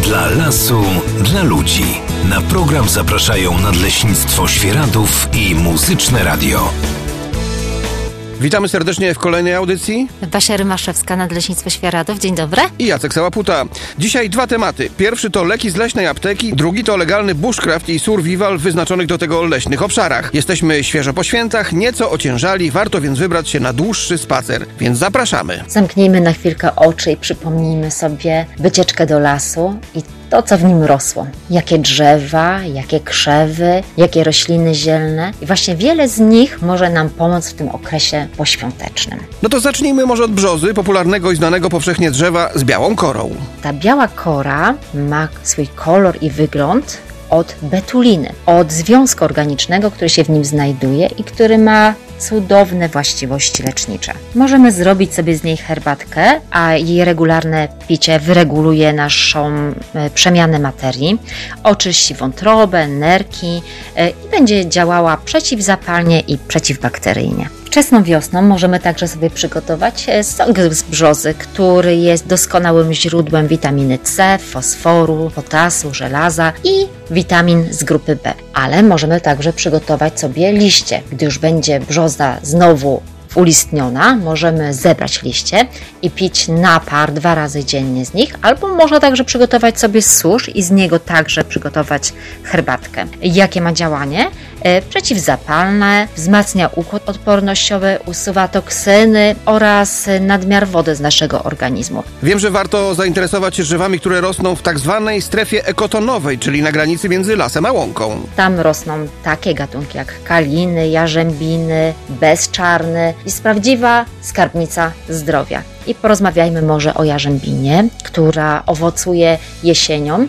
Dla lasu, dla ludzi. Na program zapraszają Nadleśnictwo Świeradów i Muzyczne Radio. Witamy serdecznie w kolejnej audycji. Basia Rymaszewska, Nadleśnictwo Świeradów. Dzień dobry. I Jacek Sałaputa. Dzisiaj dwa tematy. Pierwszy to leki z leśnej apteki, drugi to legalny bushcraft i survival w wyznaczonych do tego leśnych obszarach. Jesteśmy świeżo po świętach, nieco ociężali, warto więc wybrać się na dłuższy spacer. Więc zapraszamy. Zamknijmy na chwilkę oczy i przypomnijmy sobie wycieczkę do lasu i to, co w nim rosło. Jakie drzewa, jakie krzewy, jakie rośliny zielne. I właśnie wiele z nich może nam pomóc w tym okresie poświątecznym. No to zacznijmy może od brzozy, popularnego i znanego powszechnie drzewa z białą korą. Ta biała kora ma swój kolor i wygląd od betuliny, od związku organicznego, który się w nim znajduje i który ma cudowne właściwości lecznicze. Możemy zrobić sobie z niej herbatkę, a jej regularne picie wyreguluje naszą przemianę materii, oczyści wątrobę, nerki i będzie działała przeciwzapalnie i przeciwbakteryjnie. Wczesną wiosną możemy także sobie przygotować sok z brzozy, który jest doskonałym źródłem witaminy C, fosforu, potasu, żelaza i witamin z grupy B. Ale możemy także przygotować sobie liście. Gdy już będzie brzoza znowu ulistniona, możemy zebrać liście i pić napar 2 razy dziennie z nich, albo można także przygotować sobie susz i z niego także przygotować herbatkę. Jakie ma działanie? Przeciwzapalne, wzmacnia układ odpornościowy, usuwa toksyny oraz nadmiar wody z naszego organizmu. Wiem, że warto zainteresować się drzewami, które rosną w tak zwanej strefie ekotonowej, czyli na granicy między lasem a łąką. Tam rosną takie gatunki jak kaliny, jarzębiny, bezczarny. Jest prawdziwa skarbnica zdrowia. I porozmawiajmy może o jarzębinie, która owocuje jesienią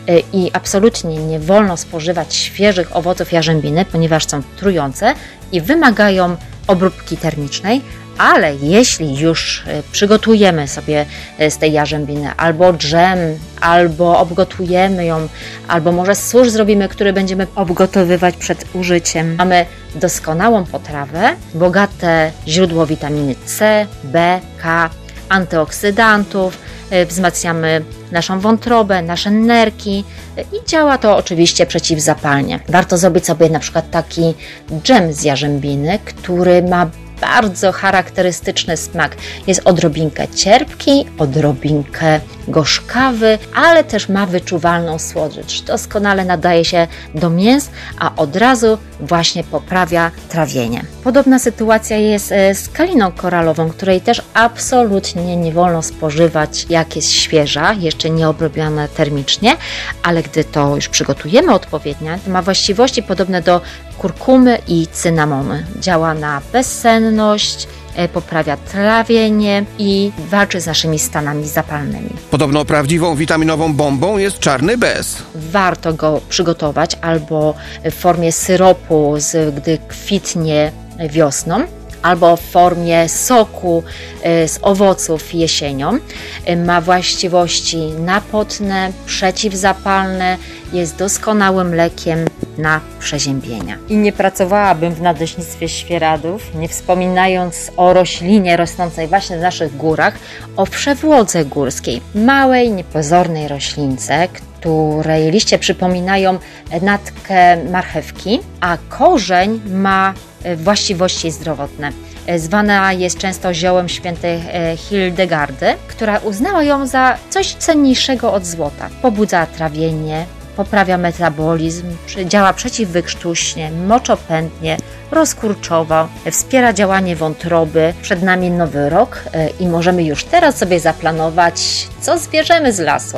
i absolutnie nie wolno spożywać świeżych owoców jarzębiny, ponieważ są trujące i wymagają obróbki termicznej, ale jeśli już przygotujemy sobie z tej jarzębiny albo dżem, albo obgotujemy ją, albo może susz zrobimy, który będziemy obgotowywać przed użyciem, mamy doskonałą potrawę, bogate źródło witaminy C, B, K, antyoksydantów, wzmacniamy naszą wątrobę, nasze nerki i działa to oczywiście przeciwzapalnie. Warto zrobić sobie na przykład taki dżem z jarzębiny, który ma bardzo charakterystyczny smak. Jest odrobinkę cierpki, odrobinkę gorzkawy, ale też ma wyczuwalną słodycz. Doskonale nadaje się do mięs, a od razu właśnie poprawia trawienie. Podobna sytuacja jest z kaliną koralową, której też absolutnie nie wolno spożywać, jak jest świeża, jeszcze nie obrobiona termicznie, ale gdy to już przygotujemy odpowiednio, to ma właściwości podobne do kurkumy i cynamonu. Działa na bezsenność, poprawia trawienie i walczy z naszymi stanami zapalnymi. Podobno prawdziwą witaminową bombą jest czarny bez. Warto go przygotować albo w formie syropu, gdy kwitnie wiosną, albo w formie soku z owoców jesienią. Ma właściwości napotne, przeciwzapalne, jest doskonałym lekiem na przeziębienia. I nie pracowałabym w Nadleśnictwie Świeradów, nie wspominając o roślinie rosnącej właśnie w naszych górach, o przewłodze górskiej, małej, niepozornej roślince, której liście przypominają natkę marchewki, a korzeń ma właściwości zdrowotne. Zwana jest często ziołem świętej Hildegardy, która uznała ją za coś cenniejszego od złota. Pobudza trawienie, poprawia metabolizm, działa przeciwwykrztuśnie, moczopędnie, rozkurczowo, wspiera działanie wątroby. Przed nami nowy rok i możemy już teraz sobie zaplanować, co zbierzemy z lasu.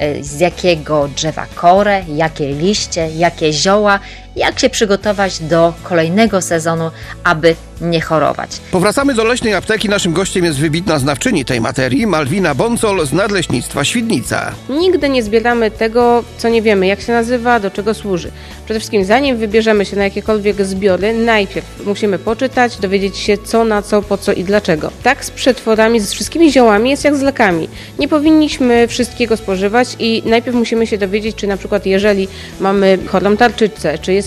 Z jakiego drzewa korę, jakie liście, jakie zioła, jak się przygotować do kolejnego sezonu, aby nie chorować. Powracamy do leśnej apteki. Naszym gościem jest wybitna znawczyni tej materii, Malwina Boncol z Nadleśnictwa Świdnica. Nigdy nie zbieramy tego, co nie wiemy, jak się nazywa, do czego służy. Przede wszystkim, zanim wybierzemy się na jakiekolwiek zbiory, najpierw musimy poczytać, dowiedzieć się co, na co, po co i dlaczego. Tak z przetworami, z wszystkimi ziołami jest jak z lekami. Nie powinniśmy wszystkiego spożywać i najpierw musimy się dowiedzieć, czy na przykład jeżeli mamy chorą tarczycę, czy jest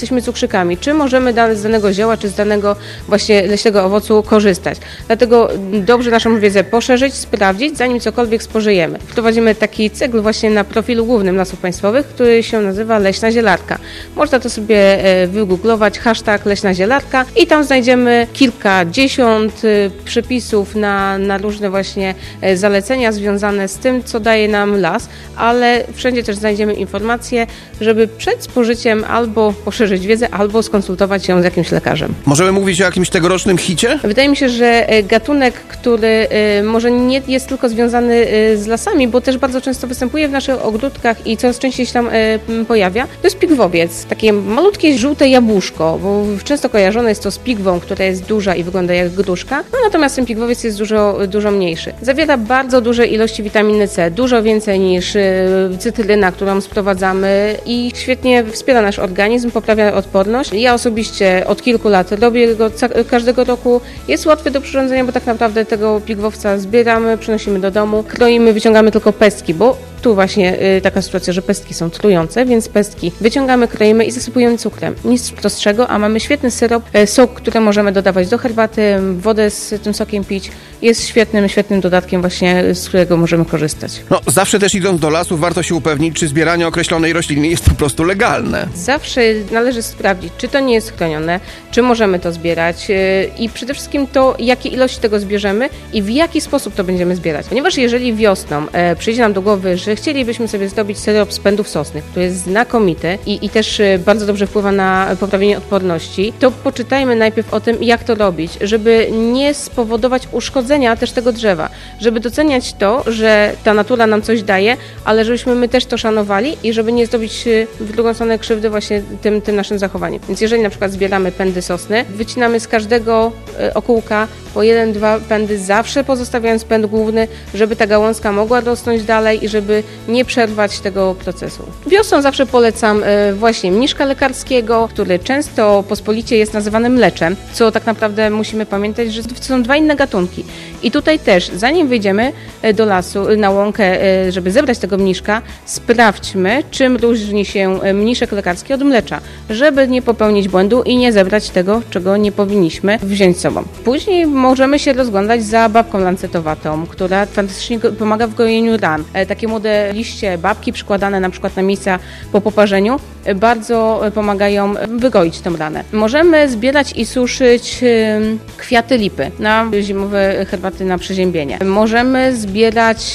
jesteśmy cukrzykami, czy możemy z danego zioła, czy z danego właśnie leśnego owocu korzystać. Dlatego dobrze naszą wiedzę poszerzyć, sprawdzić, zanim cokolwiek spożyjemy. Wprowadzimy taki cykl właśnie na profilu głównym Lasów Państwowych, który się nazywa Leśna Zielarka. Można to sobie wygooglować, hashtag Leśna Zielarka i tam znajdziemy kilkadziesiąt przepisów na różne właśnie zalecenia związane z tym, co daje nam las, ale wszędzie też znajdziemy informacje, żeby przed spożyciem albo poszerzyć wiedzę, albo skonsultować się z jakimś lekarzem. Możemy mówić o jakimś tegorocznym hicie? Wydaje mi się, że gatunek, który może nie jest tylko związany z lasami, bo też bardzo często występuje w naszych ogródkach i coraz częściej się tam pojawia, to jest pigwowiec. Takie malutkie, żółte jabłuszko, bo często kojarzone jest to z pigwą, która jest duża i wygląda jak gruszka, natomiast ten pigwowiec jest dużo mniejszy. Zawiera bardzo duże ilości witaminy C, dużo więcej niż cytryna, którą sprowadzamy i świetnie wspiera nasz organizm, poprawia odporność. Ja osobiście od kilku lat robię go każdego roku. Jest łatwy do przyrządzenia, bo tak naprawdę tego pigwowca zbieramy, przynosimy do domu, kroimy, wyciągamy tylko pestki, bo tu właśnie taka sytuacja, że pestki są trujące, więc pestki wyciągamy, kroimy i zasypujemy cukrem. Nic prostszego, a mamy świetny syrop, sok, który możemy dodawać do herbaty, wodę z tym sokiem pić. Jest świetnym dodatkiem właśnie, z którego możemy korzystać. No, zawsze też idąc do lasu warto się upewnić, czy zbieranie określonej rośliny jest po prostu legalne. Zawsze należy sprawdzić, czy to nie jest chronione, czy możemy to zbierać i przede wszystkim to, jakie ilości tego zbierzemy i w jaki sposób to będziemy zbierać. Ponieważ jeżeli wiosną przyjdzie nam do głowy, że chcielibyśmy sobie zrobić syrop z pędów sosny, który jest znakomity i też bardzo dobrze wpływa na poprawienie odporności, to poczytajmy najpierw o tym, jak to robić, żeby nie spowodować uszkodzenia też tego drzewa, żeby doceniać to, że ta natura nam coś daje, ale żebyśmy my też to szanowali i żeby nie zrobić w drugą stronę krzywdy właśnie tym naszym zachowaniem. Więc jeżeli na przykład zbieramy pędy sosny, wycinamy z każdego okółka po 1-2 pędy, zawsze pozostawiając pęd główny, żeby ta gałązka mogła rosnąć dalej i żeby nie przerwać tego procesu. Wiosną zawsze polecam właśnie mniszka lekarskiego, który często pospolicie jest nazywany mleczem, co tak naprawdę musimy pamiętać, że to są dwa inne gatunki. I tutaj też, zanim wyjdziemy do lasu, na łąkę, żeby zebrać tego mniszka, sprawdźmy, czym różni się mniszek lekarski od mlecza, żeby nie popełnić błędu i nie zebrać tego, czego nie powinniśmy wziąć z sobą. Później możemy się rozglądać za babką lancetowatą, która fantastycznie pomaga w gojeniu ran. Takie młode liście babki przykładane na przykład na miejsca po poparzeniu bardzo pomagają wygoić tę ranę. Możemy zbierać i suszyć kwiaty lipy na zimowe herbaty na przeziębienie. Możemy zbierać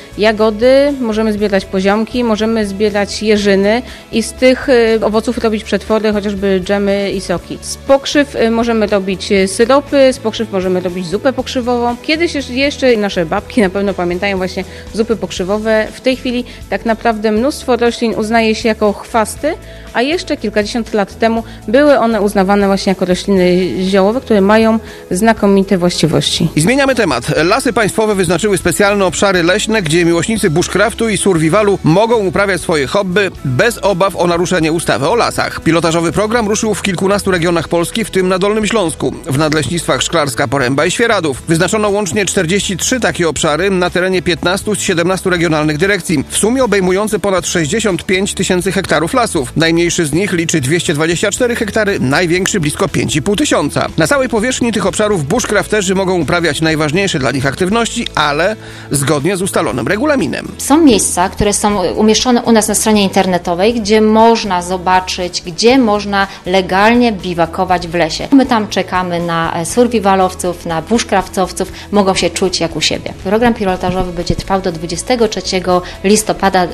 jagody, możemy zbierać poziomki, możemy zbierać jeżyny i z tych owoców robić przetwory, chociażby dżemy i soki. Z pokrzyw możemy robić syropy, z pokrzyw możemy robić zupę pokrzywową. Kiedyś jeszcze nasze babki na pewno pamiętają właśnie zupy pokrzywowe. W tej chwili tak naprawdę mnóstwo roślin uznaje się jako chwasty, a jeszcze kilkadziesiąt lat temu były one uznawane właśnie jako rośliny ziołowe, które mają znakomite właściwości. I zmieniamy temat. Lasy Państwowe wyznaczyły specjalne obszary leśne, gdzie miłośnicy bushcraftu i survivalu mogą uprawiać swoje hobby bez obaw o naruszenie ustawy o lasach. Pilotażowy program ruszył w kilkunastu regionach Polski, w tym na Dolnym Śląsku, w nadleśnictwach Szklarska Poręba i Świeradów. Wyznaczono łącznie 43 takie obszary na terenie 15 z 17 regionalnych dyrekcji, w sumie obejmujące ponad 65 tysięcy hektarów lasów. Najmniejszy z nich liczy 224 hektary, największy blisko 5,5 tysiąca. Na całej powierzchni tych obszarów bushcrafterzy mogą uprawiać najważniejsze dla nich aktywności, ale zgodnie z ustalonym regulaminem. Są miejsca, które są umieszczone u nas na stronie internetowej, gdzie można zobaczyć, gdzie można legalnie biwakować w lesie. My tam czekamy na survivalowców, na bushcraftowców, mogą się czuć jak u siebie. Program pilotażowy będzie trwał do 23 listopada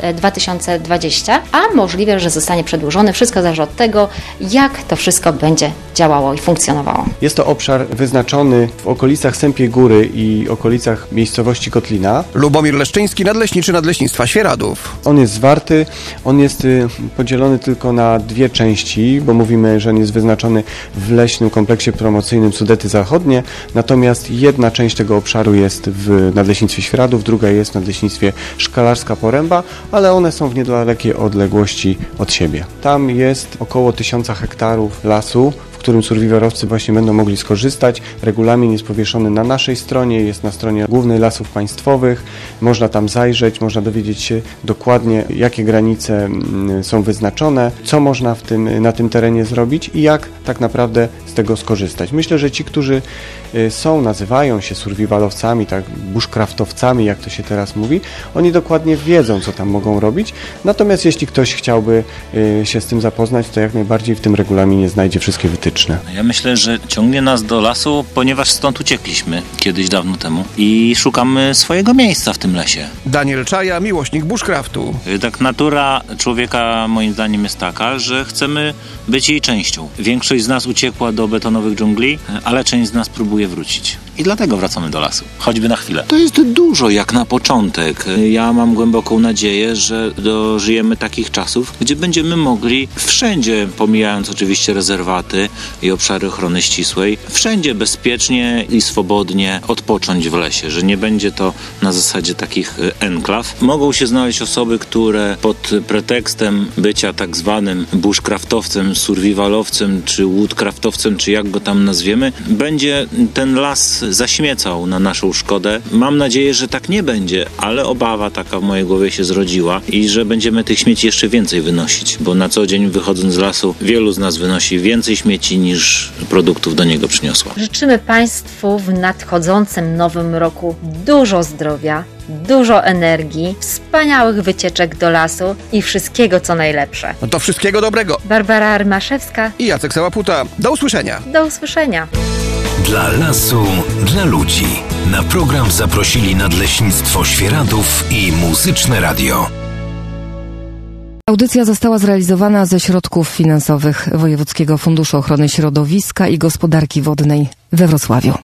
2020, a możliwe, że zostanie przedłużony. Wszystko zależy od tego, jak to wszystko będzie działało i funkcjonowało. Jest to obszar wyznaczony w okolicach Sępiej Góry i okolicach miejscowości Kotlina. Lubomir Leszczyński, nadleśniczy Nadleśnictwa Świeradów. On jest zwarty, on jest podzielony tylko na dwie części, bo mówimy, że on jest wyznaczony w leśnym kompleksie promocyjnym Sudety Zachodnie, natomiast jedna część tego obszaru jest w Nadleśnictwie Świeradów, druga jest w Nadleśnictwie Szklarska Poręba, ale one są w niedalekiej odległości od siebie. Tam jest około 1000 hektarów lasu, w którym survivalowcy właśnie będą mogli skorzystać. Regulamin jest powieszony na naszej stronie, jest na stronie Głównej Lasów Państwowych. Można tam zajrzeć, można dowiedzieć się dokładnie, jakie granice są wyznaczone, co można na tym terenie zrobić i jak tak naprawdę z tego skorzystać. Myślę, że ci, którzy nazywają się survivalowcami, tak, bushcraftowcami, jak to się teraz mówi, oni dokładnie wiedzą, co tam mogą robić. Natomiast jeśli ktoś chciałby się z tym zapoznać, to jak najbardziej w tym regulaminie znajdzie wszystkie wytyczne. Ja myślę, że ciągnie nas do lasu, ponieważ stąd uciekliśmy kiedyś dawno temu i szukamy swojego miejsca w tym lesie. Daniel Czaja, miłośnik bushcraftu. Tak natura człowieka moim zdaniem jest taka, że chcemy być jej częścią. Większość z nas uciekła do betonowych dżungli, ale część z nas próbuje wrócić. I dlatego wracamy do lasu, choćby na chwilę. To jest dużo jak na początek. Ja mam głęboką nadzieję, że dożyjemy takich czasów, gdzie będziemy mogli wszędzie, pomijając oczywiście rezerwaty i obszary ochrony ścisłej, wszędzie bezpiecznie i swobodnie odpocząć w lesie, że nie będzie to na zasadzie takich enklaw. Mogą się znaleźć osoby, które pod pretekstem bycia tak zwanym bushcraftowcem, survivalowcem, czy woodcraftowcem, czy jak go tam nazwiemy, będzie ten las zaśmiecał na naszą szkodę. Mam nadzieję, że tak nie będzie, ale obawa taka w mojej głowie się zrodziła i że będziemy tych śmieci jeszcze więcej wynosić, bo na co dzień wychodząc z lasu, wielu z nas wynosi więcej śmieci niż produktów do niego przyniosła. Życzymy Państwu w nadchodzącym nowym roku dużo zdrowia, dużo energii, wspaniałych wycieczek do lasu i wszystkiego, co najlepsze. No to wszystkiego dobrego. Barbara Armaszewska I Jacek Sałaputa. Do usłyszenia. Do usłyszenia. Dla lasu, dla ludzi. Na program zaprosili Nadleśnictwo Świeradów i Muzyczne Radio. Audycja została zrealizowana ze środków finansowych Wojewódzkiego Funduszu Ochrony Środowiska i Gospodarki Wodnej we Wrocławiu.